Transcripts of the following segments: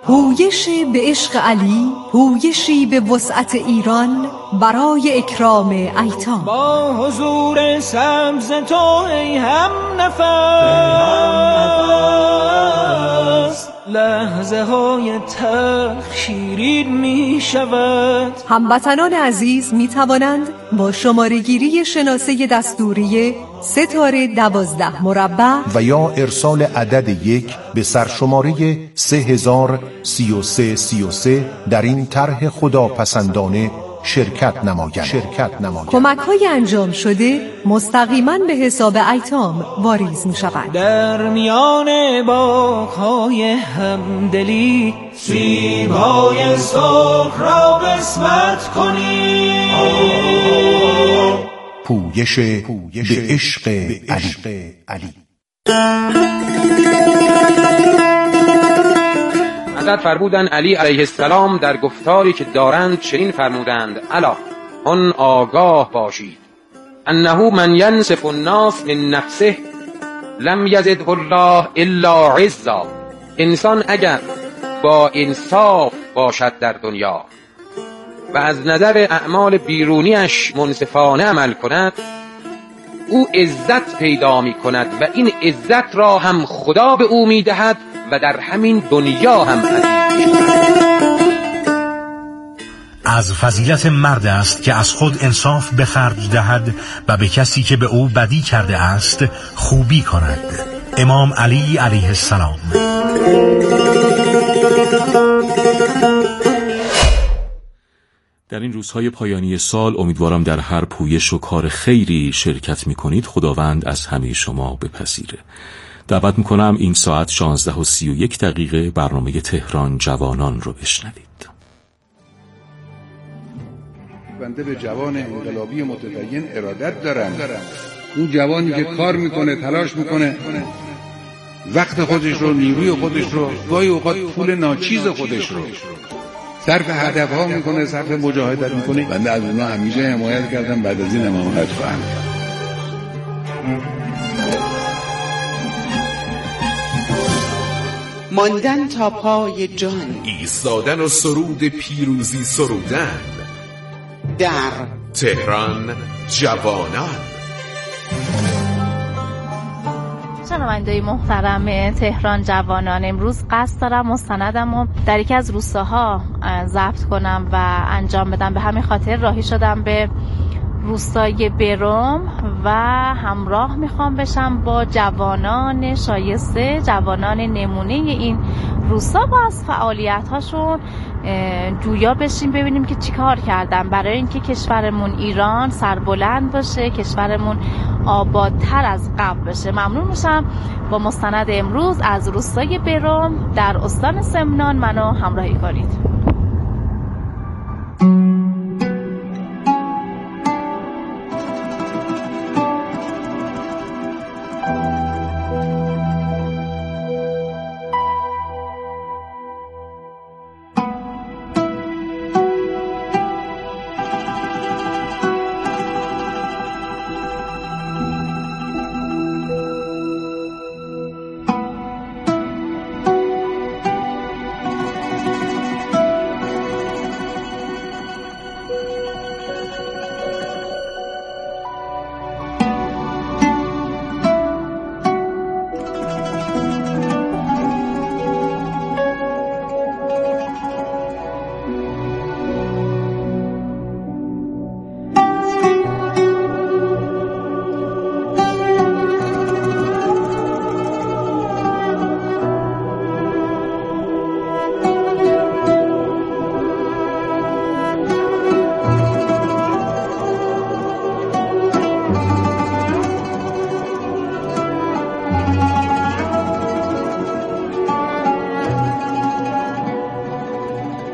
پویش به عشق علی، پویشی به وسعت ایران برای اکرام ایتام. با حضور سبز تو ای هم نفس، لحظه های تلخ شیرین می شود. هموطنان عزیز می توانند با شماره گیری شناسه دستوری 3-12 مربع و یا ارسال عدد 1 به سرشماره 303333 در این طرح خداپسندانه شرکت نمایند. کمک‌های انجام شده مستقیما به حساب ایتام واریز می‌شوند. در میان باغ‌های همدلی سیب‌های سرخ را قسمت کنی. پویش به عشق علی. حضرت فرمودند علی علیه السلام در گفتاری که دارند چنین فرمودند: الا هن آگاه باشید انه من ینصف الناس من نفسه لم یزده الله الا عزا. انسان اگر با انصاف باشد در دنیا و از نظر اعمال بیرونیش منصفانه عمل کند، او عزت پیدا می کند و این عزت را هم خدا به او می دهد و در همین دنیا هم عزیز. از فضیلت مرد است که از خود انصاف به خرج دهد و به کسی که به او بدی کرده است خوبی کند. امام علی علیه السلام. در این روزهای پایانی سال امیدوارم در هر پویش و کار خیری شرکت می‌کنید. خداوند از همه شما بپذیره. دعوت می‌کنم این ساعت 16:31 برنامه تهران جوانان رو بشنوید. بنده به جوان انقلابی متدین ارادت دارم. اون جوانی که کار میکنه، تلاش میکنه، وقت خودش رو، نیروی خودش رو، گاهی اوقات پول ناچیز خودش رو صرف هدفها میکنه، صرف مجاهدت میکنه. بنده از اونها همیشه حمایت کردم، بعد از این حمایت خواهم کرد. ماندن تا پای جان، ایستادن و سرود پیروزی سرودن در تهران جوانان. شنونده‌های محترم تهران جوانان، امروز قصد دارم مستندمو در یکی از روستاها ضبط کنم و انجام بدم. به همین خاطر راهی شدم به روستای برم و همراه میخوام بشم با جوانان شایسته، جوانان نمونه این روستا و از فعالیت‌هاشون جویا بشیم، ببینیم که چی کار کردن برای اینکه کشورمون ایران سربلند باشه، کشورمون آبادتر از قبل بشه. ممنون میشم با مستند امروز از روستای برم در استان سمنان منو همراهی کنید.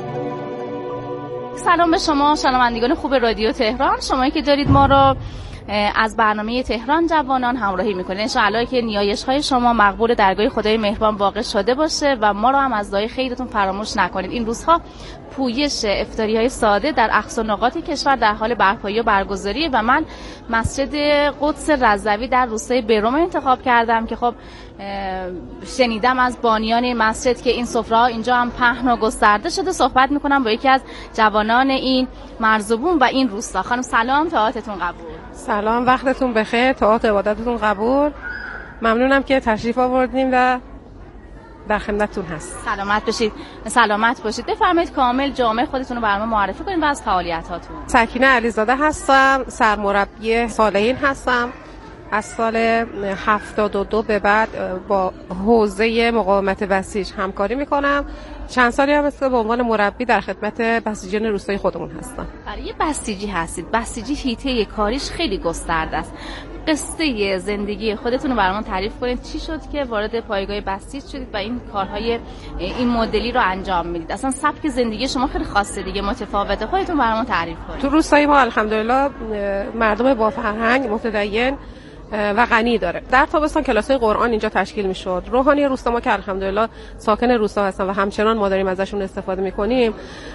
سلام به شما شنوندگان خوب رادیو تهران، شمایی که دارید ما رو از برنامه تهران جوانان همراهی میکنید. انشاءالله که نیایش های شما مقبول درگاه خدای مهربان واقع شده باشه و ما رو هم از دعای خیرتون فراموش نکنید. این روزها پویش افطاری های ساده در اقصا نقاط کشور در حال برپایی و برگزاریه و من مسجد قدس رضوی در روستای برم انتخاب کردم که خب شنیدم از بانیان مسجد که این سفره‌ها اینجا هم پهن و گسترده شده. صحبت میکنم با یکی از جوانان این مرزبون و این روستا. خانم سلام، طاعتتون قبول. سلام، وقتتون بخیر، طاعت عبادتتون قبول. ممنونم که تشریف آوردیم و در خدمتتون هست. سلامت باشید. بفرمایید کامل جامع خودتون رو برام معرفی کنید و از فعالیتاتون. سکینه علیزاده هستم، سرمربی صالحین هستم. از سال 72 به بعد با حوزه مقاومت بسیج همکاری میکنم. چند سالی هم به عنوان مربی در خدمت بسیجیان روستایی خودمون هستم. برای بسیجی هستید. بسیجی حیطه کاریش خیلی گسترده است. قصه زندگی خودتون رو برامون تعریف کنید. چی شد که وارد پایگاه بسیج شدید و این کارهای این مدلی رو انجام میدید؟ اصلا سبک زندگی شما خیلی خاصه دیگه، متفاوته. خودتون برامون تعریف کنید. تو روستای ما الحمدلله مردم با فرهنگ، متدین و غنی داره. در تابستان کلاس‌های قرآن اینجا تشکیل میشد. روحانی روستا ما که الحمدلله ساکن روستا هستن و همچنان ما داریم ازشون استفاده میکنیم،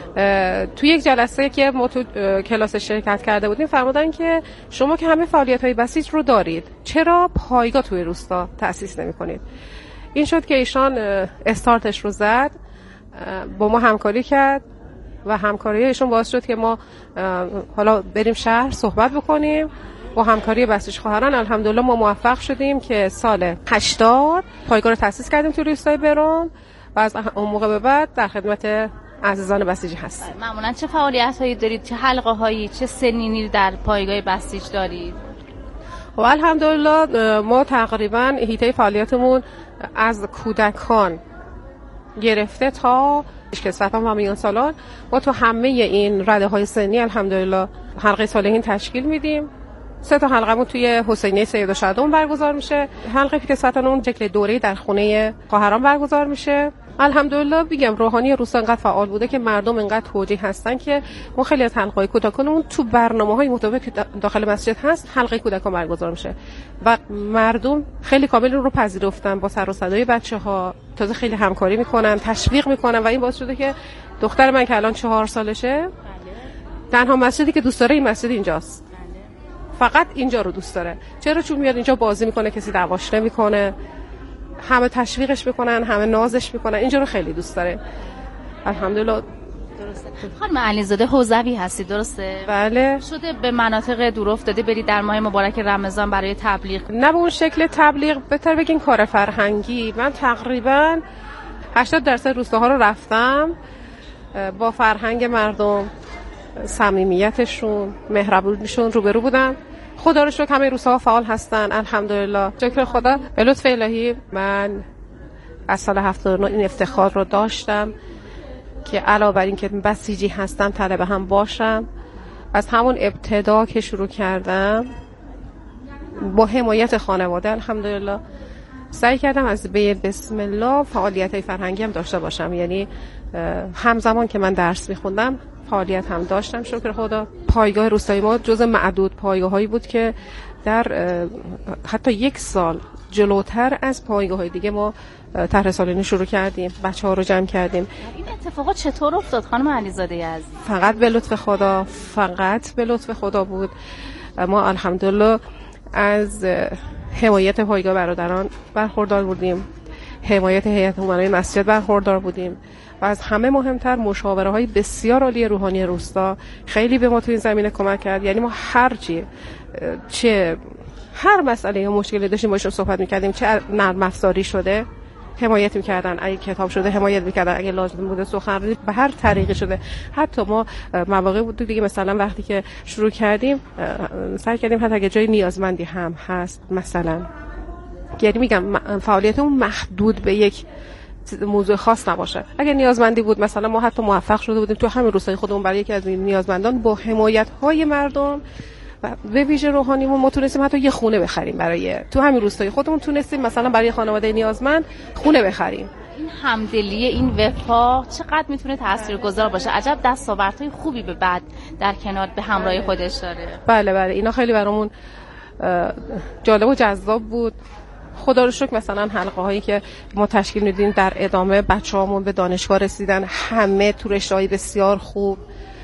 تو یک جلسه که ما تو کلاس شرکت کرده بودیم فرمودن که شما که همه فعالیت‌های بسیج رو دارید، چرا پایگاه توی روستا تأسیس نمی‌کنید؟ این شد که ایشان استارتش رو زد، با ما همکاری کرد و همکاری ایشون باعث شد که ما حالا بریم شهر صحبت بکنیم. با همکاری بسیج خواهران الحمدلله ما موفق شدیم که سال 80 پایگاه رو تأسیس کردیم تو روستای برم و از اون موقع به بعد در خدمت عزیزان بسیجی هستیم. معمولا چه فعالیت‌هایی دارید؟ چه حلقه‌هایی، چه سنینی در پایگاه بسیج دارید؟ و الحمدلله ما تقریبا حیطه فعالیتمون از کودکان گرفته تا کسوتان و میان سالان، ما تو همه این رده‌های سنی الحمدلله حلقه صالحین تشکیل میدیم. 3 تا حلقه‌مون توی حسینیه سید شادوم برگزار میشه. حلقه پیکسوتان اون شکل دوره‌ای در خونه خواهران برگزار میشه. الحمدلله میگم روحانی روستا انقدر فعال بوده که مردم انقدر توجیه هستن که ما خیلی از حلقه‌های کودکانمون تو برنامه‌های مطابق که داخل مسجد هست حلقه کودکان برگزار میشه و مردم خیلی کامل رو پذیرفتن. با سر و صدای بچه‌ها تازه خیلی همکاری میکنن، تشویق میکنن و این باعث شده که دختر من که الان 4 سالشه تنها مسجدی که دوست داره این مسجد اینجاست. فقط اینجا رو دوست داره. چرا؟ چون میاد اینجا بازی میکنه، کسی دعواش نمیکنه، همه تشویقش میکنن، همه نازش میکنن. اینجا رو خیلی دوست داره. الحمدلله. درسته. خانم علیزاده حوزوی هستی درسته؟ بله. شده به مناطق دور افتاده برید در ماه مبارک رمضان برای تبلیغ؟ نه به اون شکل تبلیغ، بهتر بگین کار فرهنگی. من تقریبا 80% روستاها رو رفتم، با فرهنگ مردم، صمیمیتشون، مهربونیشون روبرو بودم. خدا رو شکر همه روستاها فعال هستن الحمدلله. شکر خدا. به لطف الهی من از سال 79 این افتخار رو داشتم که علاوه بر این که بسیجی هستم طلبه هم باشم. از همون ابتدا که شروع کردم با حمایت خانواده الحمدلله سعی کردم از بسم الله فعالیت‌های فرهنگی هم داشته باشم. یعنی همزمان که من درس می‌خوندم فعالیت هم داشتم. شکر خدا. پایگاه روستایی ما جز معدود پایگاه‌هایی بود که در حتی 1 سال جلوتر از پایگاه‌های دیگه ما طرح سالینی شروع کردیم، بچه‌ها رو جمع کردیم. این اتفاقات چطور افتاد خانم علیزاده عزیز؟ فقط به لطف خدا، فقط به لطف خدا بود. ما الحمدلله از حمایت پایگاه برادران برخوردار بودیم، حمایت هیئت امنای مسجد برخوردار بودیم و از همه مهمتر مشاوره‌های بسیار عالی روحانی روستا خیلی به ما تو این زمینه کمک کرد. یعنی ما هر مسئله یا مشکلی داشتیم باشون صحبت می‌کردیم، چه نرم افزاری شده حمایت می‌کردن، اگه کتاب شده حمایت می‌کردن، اگه لازم بوده سخنرانی به هر طریقی شده. حتی ما مواقع بود دیگه مثلا وقتی که شروع کردیم سعی کردیم حتی اگه جای نیازمندی هم هست مثلا، یعنی میگم فعالیتمون محدود به یک موضوع خاص نباشه. اگه نیازمندی بود مثلا ما حتی موفق شده بودیم تو همین روستای خودمون برای یکی از این نیازمندان با حمایت‌های مردم و به ویژه روحانیمون ما تونستیم حتی یه خونه بخریم برای تو همین روستای خودمون، تونستیم مثلا برای خانواده نیازمند خونه بخریم. این همدلی، این وفا چقدر میتونه تاثیرگذار باشه. عجب دستاوردهای خوبی به بعد در کنار به همراه خودش داره. بله اینا خیلی برامون جالب و جذاب بود. خدا رو شکر مثلا حلقه هایی که ما تشکیل میدیم در ادامه بچه‌هامون به دانشگاه رسیدن، همه تو رشته‌های بسیار خوب،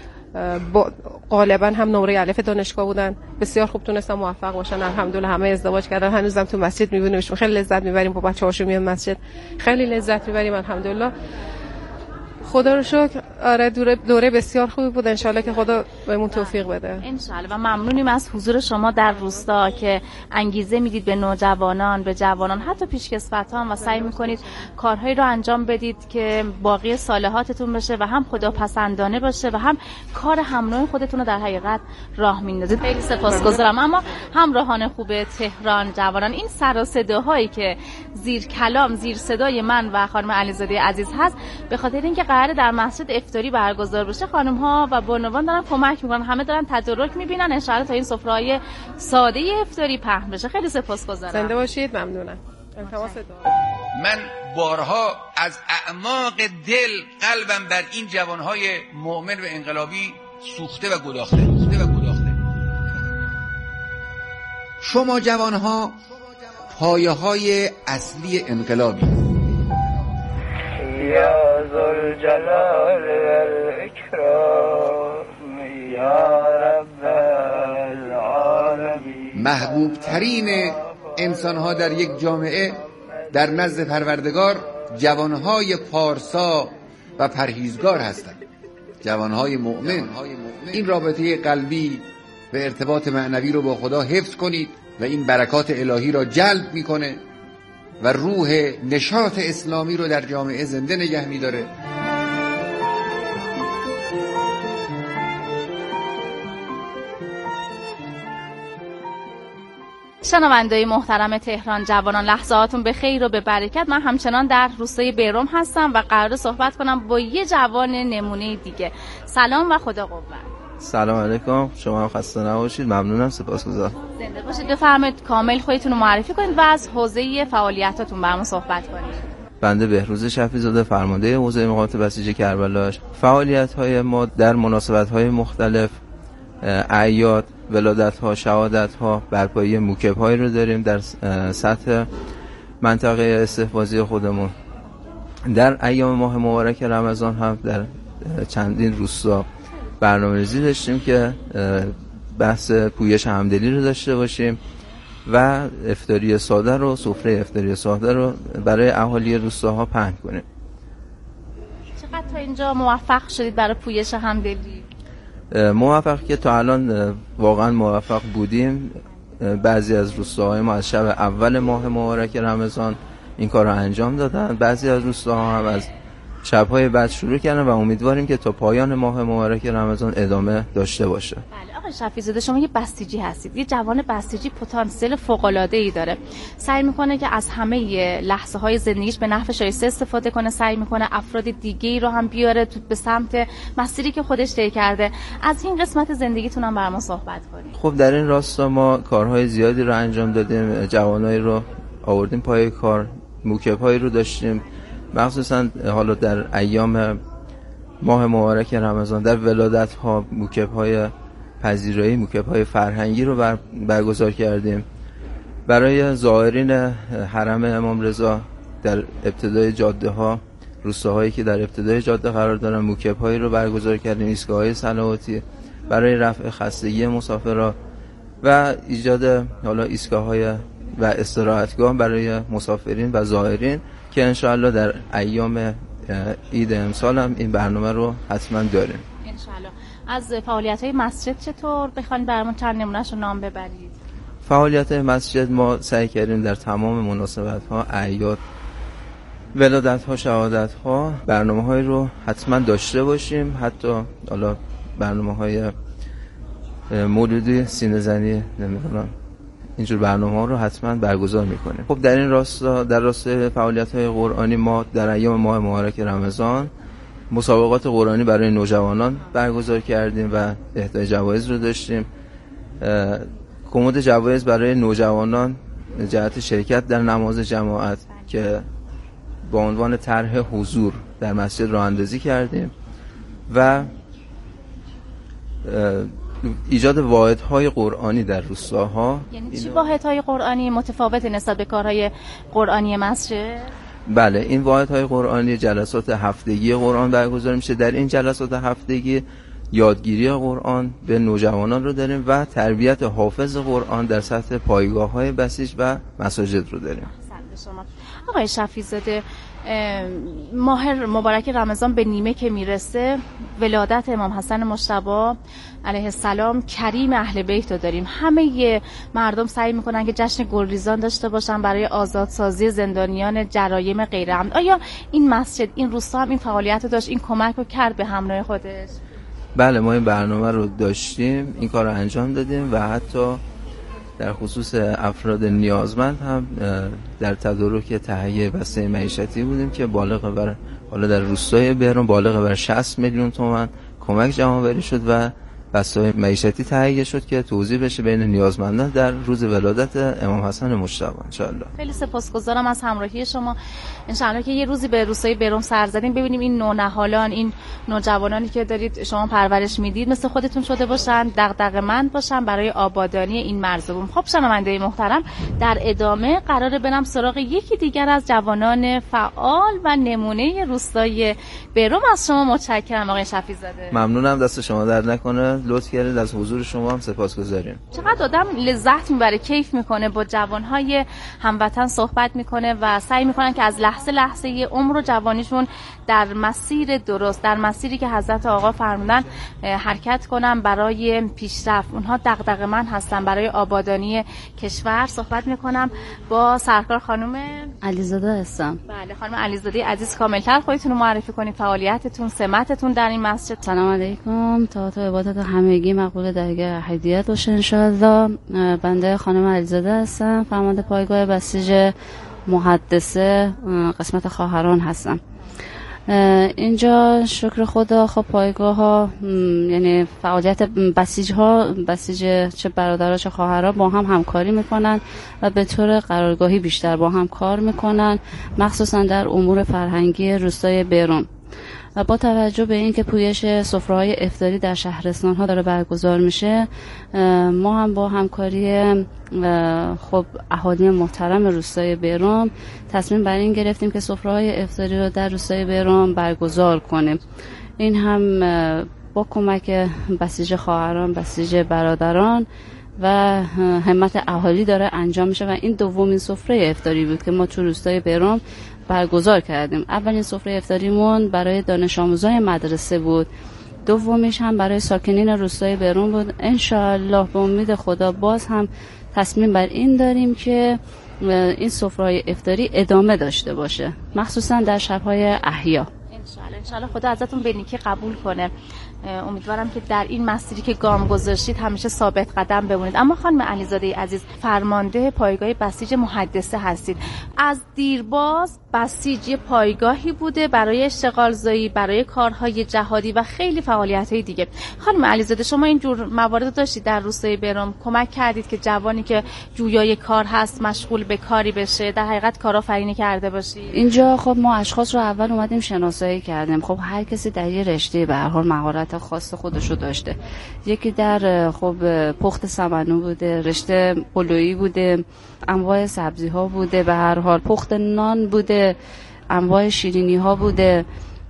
غالبا هم نمره الف دانشگاه بودن، بسیار خوب تونستن موفق باشن. الحمدلله همه ازدواج کردن. هنوزم تو مسجد میبینیمشون، خیلی لذت میبریم با بچه‌هاشون میان مسجد، خیلی لذت میبریم الحمدلله. خدا رو شکر. آره دوره بسیار خوبی بود. انشالله که خدا بهمون توفیق بده. انشالله. و ممنونیم از حضور شما در روستا که انگیزه میدید به نوجوانان، به جوانان، حتی پیشکسوتان و سعی میکنید کارهایی رو انجام بدید که باقی صالحاتتون بشه و هم خداپسندانه باشه و هم کار همراه خودتون رو در حقیقت راه میندازید. خیلی سپاسگزارم. اما همراهان خوب تهران جوانان، این سر و صداهایی که زیر کلام، زیر صدای من و خانم علیزاده عزیز هست، به خاطر اینکه قراره در مسجد افطاری برگزار بشه، خانم ها و بانوان دارن کمک میکنن، همه دارن تدارک میبینن ان شاءالله تا این سفره‌های ساده افطاری پهن بشه. خیلی سپاسگزارم. زنده باشید. ممنونم. التماس دعا. من بارها از اعماق دل قلبم بر این جوانهای مؤمن و انقلابی سوخته و گداخته. شما جوانها پایه‌های اصلی انقلابی. یا ذوالجلال والاکرام یا رب العالمین. محبوب ترین انسانها در یک جامعه در نزد پروردگار جوانهای پارسا و پرهیزگار هستند، جوانهای مؤمن. این رابطه قلبی و ارتباط معنوی رو با خدا حفظ کنید و این برکات الهی را جلب میکنه و روح نشاط اسلامی رو در جامعه زنده نگه میداره. شنونده‌های محترم تهران جوانان، لحظاتون به خیر و به برکت. من همچنان در روستای بیروم هستم و قراره صحبت کنم با یه جوان نمونه دیگه. سلام و خدا قوت. سلام علیکم، شما هم خسته نباشید. ممنونم، سپاسگزارم. زنده باشید. بفرمایید کامل خودتون رو معرفی کنید و از حوزه فعالیتاتون برامون صحبت کنید. بنده بهروز شفیع‌زاده، فرمانده حوزه مقاومت بسیج کربلا. فعالیت‌های ما در مناسبت‌های مختلف، اعیاد، ولادت‌ها، شهادت‌ها، برپایی موکب‌هایی رو داریم در سطح منطقه استحفاظی خودمون. در ایام ماه مبارک رمضان هم در چندین روستا برنامه‌ریزی داشتیم که بحث پویش همدلی رو داشته باشیم و افطاری ساده رو، سفره افطاری ساده رو برای اهالی روستاها پهن کنیم. چقدر تا اینجا موفق شدید برای پویش همدلی؟ موفق که تا الان واقعا موفق بودیم. بعضی از روستاهای ما از شب اول ماه مبارک رمضان این کار رو انجام دادن، بعضی از روستاها هم از شب‌های بعد شروع کردن و امیدواریم که تا پایان ماه مبارک رمضان ادامه داشته باشه. بله آقای شفیع‌زاده، شما یه بسیجی هستید، یه جوان بسیجی پتانسیل فوق‌العاده‌ای داره، سعی میکنه که از همه لحظه‌های زندگیش به نفع شایسته استفاده کنه، سعی میکنه افراد دیگه‌ای رو هم بیاره به سمت مسیری که خودش طی کرده. از این قسمت زندگیتون هم برام صحبت کنید. خب در این راستا ما کارهای زیادی رو انجام دادیم، جوانایی رو آوردیم پای کار، موکب‌هایی رو داشتیم، مخصوصا حالا در ایام ماه مبارک رمضان در ولادت‌ها موکب‌های پذیرایی، موکب‌های فرهنگی رو برگزار کردیم. برای زائرین حرم امام رضا در ابتدای جاده‌ها، روستاهایی که در ابتدای جاده قرار دارن، موکب‌هایی رو برگزار کردیم، ایستگاه‌های صلواتی برای رفع خستگی مسافران و ایجاد حالا ایستگاه‌های و استراحتگاه برای مسافرین و زائرین که انشاءالله در ایام عید امسال هم این برنامه رو حتما داریم. انشاءالله. از فعالیت‌های مسجد چطور بخواید برامون چند نمونه‌شو نام ببرید؟ فعالیت‌های مسجد ما سعی کردیم در تمام مناسبت‌ها، اعیاد، ولادت‌ها، شهادت‌ها برنامه‌هایی رو حتما داشته باشیم. حتی حالا برنامه‌های مولودی، سینه‌زنی، نمی‌دونم اینجور برنامه‌ها رو حتما برگزار می‌کنیم. خب در این راستا، در راستای فعالیت‌های قرآنی، ما در ایام ماه مبارک رمضان مسابقات قرآنی برای نوجوانان برگزار کردیم و اهدای جوایز رو داشتیم. کمد جوایز برای نوجوانان جهت شرکت در نماز جماعت که با عنوان طرح حضور در مسجد راه اندازی کردیم و ایجاد واحدهای قرآنی در روستاها. یعنی چی واحدهای قرآنی؟ متفاوت نسبت به کارهای قرآنی مسجد؟ بله، این واحدهای قرآنی جلسات هفتگی قرآن برگزار میشه. در این جلسات هفتگی یادگیری قرآن به نوجوانان رو داریم و تربیت حافظ قرآن در سطح پایگاه‌های بسیج و مساجد رو داریم. شما آقای شفیع‌زاده، ماه مبارک رمضان به نیمه که میرسه، ولادت امام حسن مجتبی علیه السلام کریم اهل بیت رو داریم. همه مردم سعی میکنن که جشن گلریزان داشته باشن برای آزادسازی زندانیان جرایم غیر عمد. آیا این مسجد، این روستا هم این فعالیت رو داشت، این کمک رو کرد به همراه خودش؟ بله، ما این برنامه رو داشتیم، این کار رو انجام دادیم و حتی در خصوص افراد نیازمند هم در تدارک تهیه بسته معیشتی بودیم که بالغ بر، حالا در روستای بهرام بالغ بر 60 میلیون تومان کمک جمع‌آوری شد و بسته معیشتی تهیه شد که توزیع بشه بین نیازمندان در روز ولادت امام حسن مجتبی ان شاء الله. خیلی سپاسگزارم از همراهی شما. ان شاء الله که یه روزی به روستای بهرام سر زدیم، ببینیم این نونهالان، این نوجوانانی که دارید شما پرورش میدید مثل خودتون شده باشن، دغدغه‌مند باشن برای آبادانی این مرزبون. خب شنونده‌ی محترم، در ادامه قراره برم سراغ یکی دیگر از جوانان فعال و نمونه روستای بهرام. از شما متشکرم آقای شفیع‌زاده. ممنونم، دست شما درد نکنه. لطف کردید، از حضور شما هم سپاسگزاریم. چقدر آدم لذت میبره، کیف میکنه، با جوانهای هموطن صحبت میکنه و سعی میکنن که از لحظه لحظه عمر و جوانیشون در مسیر درست، در مسیری که حضرت آقا فرمودن حرکت کنن برای پیشرفت. اونها دغدغه‌مند هستن برای آبادانی کشور. صحبت میکنم با سرکار خانم علیزاده هستم. بله خانم علیزاده عزیز، کاملتر خودتون رو معرفی کنید، فعالیتتون، سمتتون در این مسجد. سلام علیکم، تا عبادت همگی مقبول درگاه هدیت باشه ان شاء الله. بنده خانم علیزاده هستم، فرمانده پایگاه بسیج محدثه قسمت خواهران هستم. اینجا شکر خدا خب پایگاه ها، یعنی فعالیت بسیج ها، بسیج چه برادرها چه خواهرها با هم همکاری میکنن و به طور قرارگاهی بیشتر با هم کار میکنن، مخصوصا در امور فرهنگی روستای بهرام. و با توجه به اینکه پویش سفره‌های افطاری در شهرستان‌ها داره برگزار میشه، ما هم با همکاری خب اهالی محترم روستای بهرام تصمیم بر این گرفتیم که سفره‌های افطاری رو در روستای بهرام برگزار کنیم. این هم با کمک بسیج خواهران، بسیج برادران و همت اهالی داره انجام میشه و این دومین سفره افطاری بود که ما تو روستای بهرام برگزار کردیم. اولین سفره افطاریمون برای دانش آموزای مدرسه بود، دومیش هم برای ساکنین روستای بهرام بود. ان شاء الله به امید خدا باز هم تصمیم بر این داریم که این سفره افطاری ادامه داشته باشه، مخصوصا در شب‌های احیا. ان شاء الله خدا ازتون به نیکی قبول کنه. امیدوارم که در این مسیری که گام گذاشتید همیشه ثابت قدم بمونید. اما خانم علیزاده عزیز، فرمانده پایگاه بسیج محدثه هستید. از دیرباز بسیج یه پایگاهی بوده برای اشتغال زایی، برای کارهای جهادی و خیلی فعالیت‌های دیگه. خانم علیزاده، شما این جور موارد داشتید در روستای بهرام؟ کمک کردید که جوانی که جویای کار هست مشغول به کاری بشه، در حقیقت کارآفرینی کرده باشید؟ اینجا خب ما اشخاص رو اول اومدیم شناسایی کردیم. خب هر کسی در یه رشته به هر حال مهارت خاص خودش رو داشته. یکی در خب پخت سمنو بوده، رشته پلویی بوده، انواع سبزی ها بوده، به هر حال پخت نان بوده، انواع شیرینی ها بوده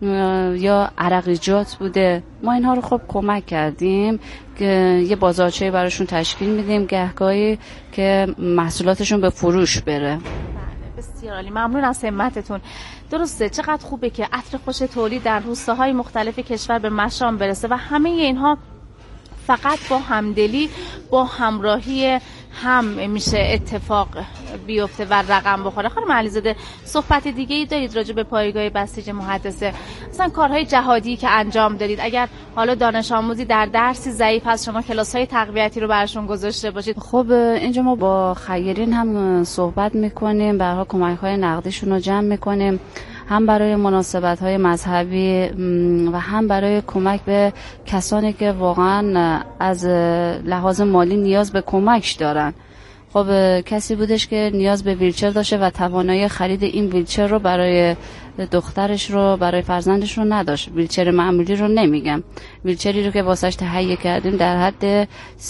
یا عرقیجات بوده. ما اینها رو خب کمک کردیم که یه بازارچه براشون تشکیل میدیم، گهگاهی که محصولاتشون به فروش بره. بسیار عالی، ممنون از همتتون. درسته، چقدر خوبه که عطر خوش تولید در روستاهای مختلف کشور به مشام برسه و همه اینها فقط با همدلی، با همراهی هم میشه اتفاق بیفته و رقم بخوره. خانم علیزاده، صحبت دیگه ای دارید راجع به پایگاه بسیج محدثه؟ مثلا کارهای جهادی که انجام دادید، اگر حالا دانش آموزی در درسی ضعیف هست، شما کلاس‌های تقویتی رو براشون گذاشته باشید؟ خب اینجا ما با خیرین هم صحبت میکنیم، به هر حال کمک‌های نقدیشون رو جمع میکنیم، هم برای مناسبت‌های مذهبی و هم برای کمک به کسانی که واقعا از لحاظ مالی نیاز به کمک دارن. خب کسی بودش که نیاز به ویلچر داشته و توانایی خرید این ویلچر رو برای دخترش رو، برای فرزندش رو نداشت. ویلچر معمولی رو نمیگم، ویلچری رو که واسش تهیه کردیم در حد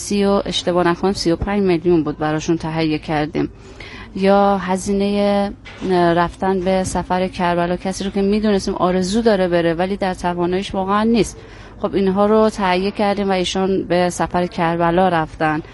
35 میلیون بود براشون تهیه کردیم. یا هزینه رفتن به سفر کربلا، کسی رو که میدونستیم آرزو داره بره ولی در تواناییش واقعا نیست، خب اینها رو تهیه کردیم و ایشان به سفر کربلا رفتن.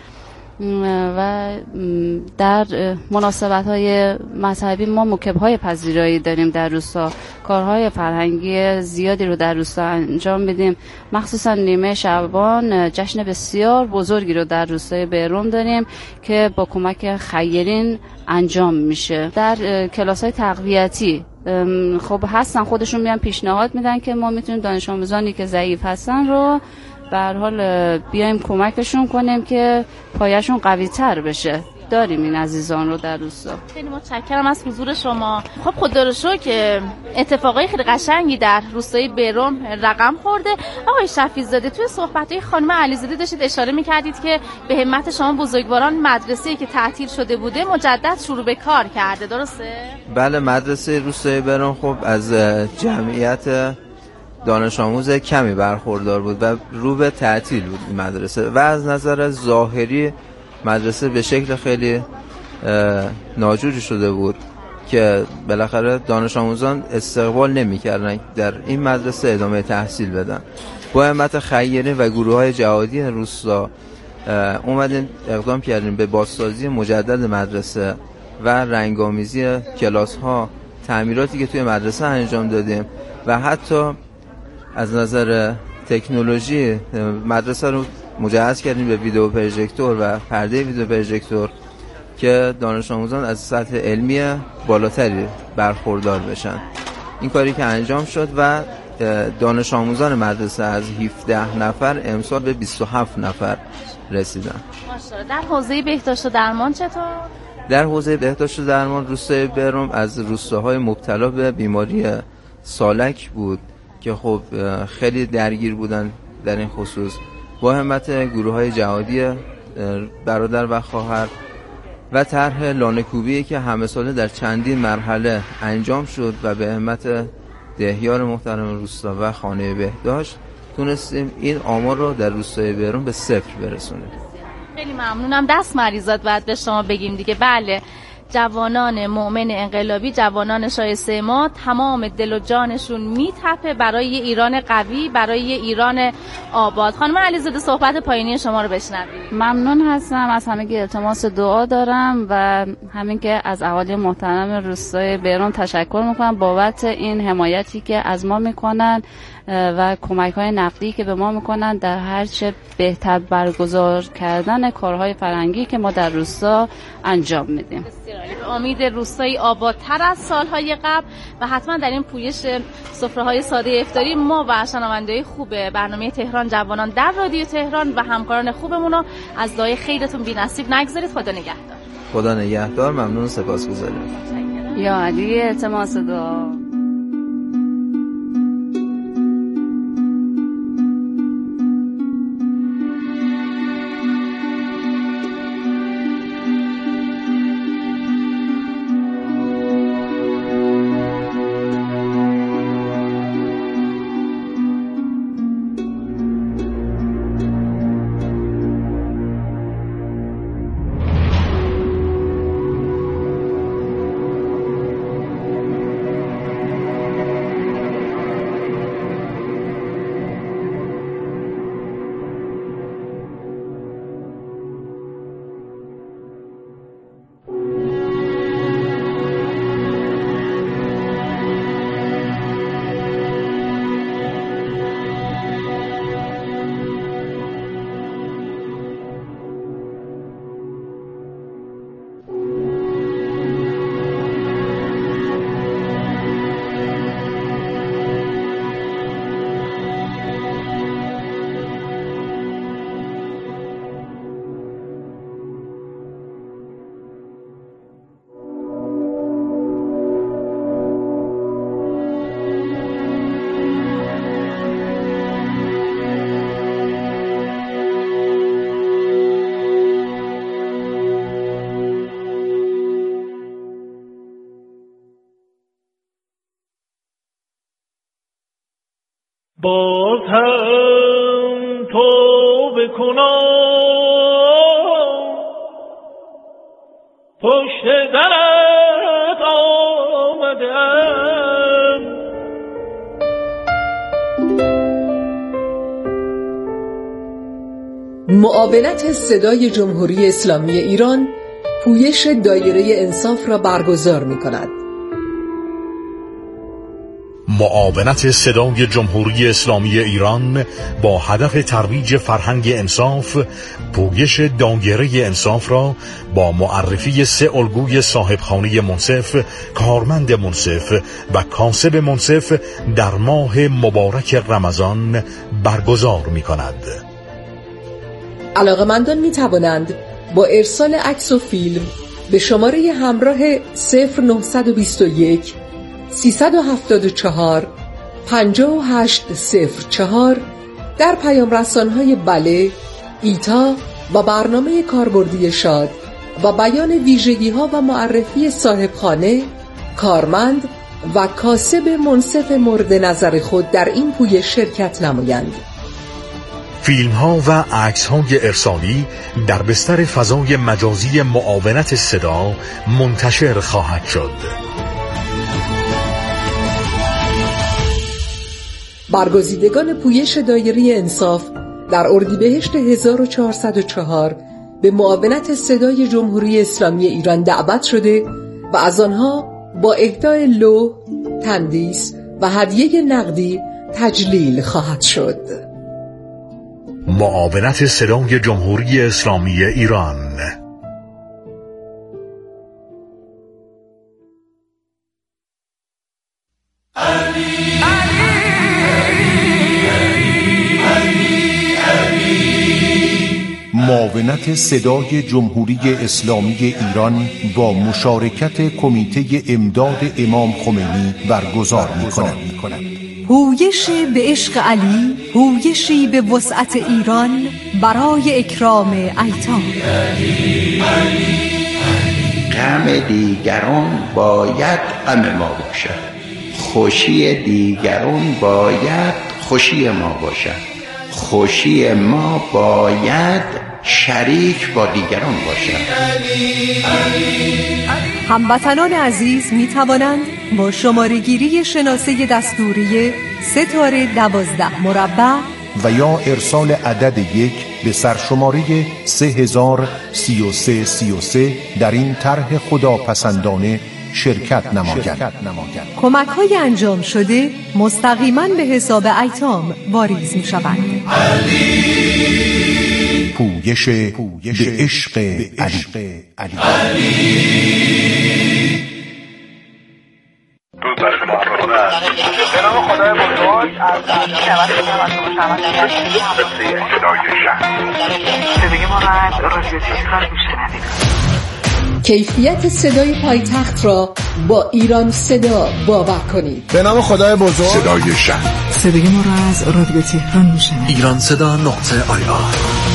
و در مناسبت‌های مذهبی ما موکب‌های پذیرایی داریم در روستا، کارهای فرهنگی زیادی رو در روستا انجام میدیم. مخصوصا نیمه شعبان جشن بسیار بزرگی رو در روستای بهرم داریم که با کمک خیرین انجام میشه. در کلاس‌های تقویتی خب هستن، خودشون میان پیشنهاد میدن که ما میتونیم دانش آموزانی که ضعیف هستن رو به هر حال بیایم کمکشون کنیم که پایشون قوی تر بشه. داریم این عزیزان رو در روستا. خیلی متشکرم از حضور شما. خب خدا رو شکر که اتفاقای خیلی قشنگی در روستای بهرم رقم خورده. آقای شفیع‌زاده، توی صحبت‌های خانم علیزاده داشتید اشاره می‌کردید که به همت شما بزرگواران مدرسه‌ای که تعطیل شده بوده مجدد شروع به کار کرده، درسته؟ بله، مدرسه روستای بهرم خب از جمعیت دانش آموز کمی برخوردار بود و رو به تعطیل بود این مدرسه و از نظر ظاهری مدرسه به شکل خیلی ناجوری شده بود که بالاخره دانش آموزان استقبال نمی‌کردن در این مدرسه ادامه تحصیل بدن. با همت خیرین و گروه‌های جهادی روستا اومدیم اقدام کردیم به بازسازی مجدد مدرسه و رنگامیزی کلاس‌ها، تعمیراتی که توی مدرسه انجام دادیم و حتی از نظر تکنولوژی مدرسه رو مجهز کردیم به ویدیو پروژکتور و پرده ویدیو پروژکتور که دانش آموزان از سطح علمی بالاتری برخوردار بشن. این کاری که انجام شد و دانش آموزان مدرسه از 17 نفر امسال به 27 نفر رسیدن. ماشاءالله. در حوزه بهداشت و درمان چطور؟ در حوزه بهداشت و درمان روستای بهرم از روستاهای مبتلا به بیماری سالک بود که خب خیلی درگیر بودن در این خصوص. با همت گروه‌های جهادی برادر و خواهر و طرح لانه‌کوبی که همه ساله در چندین مرحله انجام شد و به همت دهیار محترم روستا و خانه بهداشت تونستیم این آمار رو در روستای بهرم به 0 برسونیم. خیلی ممنونم. دست مریضات باید به شما بگیم دیگه. بله، جوانان مؤمن انقلابی، جوانان شایسته ما، تمام دل و جانشون میتپه برای ایران قوی، برای ایران آباد. خانم علیزاده، صحبت پایانی شما رو بشنویم. ممنون هستم. از همگی التماس دعا دارم و همین که از اهالی محترم روستای بهرم تشکر میکنم بابت این حمایتی که از ما میکنن و کمک‌های نقدی که به ما میکنن در هر چه بهتر برگزار کردن کارهای فرهنگی که ما در روستا انجام میدیم. به امید روستایی آبادتر از سالهای قبل و حتما در این پویش سفره‌های ساده افطاری ما و شنونده‌های خوب برنامه تهران جوانان در رادیو تهران و همکاران خوبمون رو از دعای خیرتون بی‌نصیب نگذارید. خدا نگهدار. خدا نگهدار. ممنون و سپاسگزارم. یا علی، التماس دعا. باز هم توبه کنم پشت درت آمدم. معاونت صدای جمهوری اسلامی ایران پویش دایره انصاف را برگزار می‌کند. معاونت صدای جمهوری اسلامی ایران با هدف ترویج فرهنگ انصاف، پویش دایره انصاف را با معرفی 3 الگوی صاحبخانه منصف، کارمند منصف و کاسب منصف در ماه مبارک رمضان برگزار می‌کند. علاقه‌مندان می‌توانند با ارسال عکس و فیلم به شماره همراه 0921 374 5804 در پیام رسانهای بله، ایتا و برنامه کاربردی شاد و بیان ویژگی‌ها و معرفی صاحبخانه، کارمند و کاسب منصف مورد نظر خود در این پویش شرکت نمایند. فیلم ها و عکس های ارسالی در بستر فضای مجازی معاونت صدا منتشر خواهد شد. برگزیدگان پویش دایره انصاف در اردیبهشت 1404 به معاونت صدای جمهوری اسلامی ایران دعوت شده و از آنها با اهدای لوح، تندیس و هدیه نقدی تجلیل خواهد شد. معاونت صدای جمهوری اسلامی ایران. معاونت صدای جمهوری اسلامی ایران با مشارکت کمیته امداد امام خمینی برگزار می‌کند. پویش به عشق علی، پویشی به وسعت ایران برای اکرام ایتام. غم دیگران باید غم ما باشد، خوشی دیگران باید خوشی ما باشد، خوشی ما باید شریک با دیگران باشد. هموطنان عزیز می توانند با شماره گیری شناسه دستوری 3-12 مربع و یا ارسال عدد 1 به سرشماره 303333 در این طرح خداپسندانه شرکت نمایند. کمک های انجام شده مستقیما به حساب ایتام واریز می شوند. پویش به عشق علی. به نام خدای بزرگ از صدای ما را از رادیو تهران میشنوید. کیفیت صدای پایتخت را با ایران صدا باور کنید. به نام خدای بزرگ صدای شهر. صدای ما را از رادیو تهران میشنوید. ایران صدا نقطه آیا.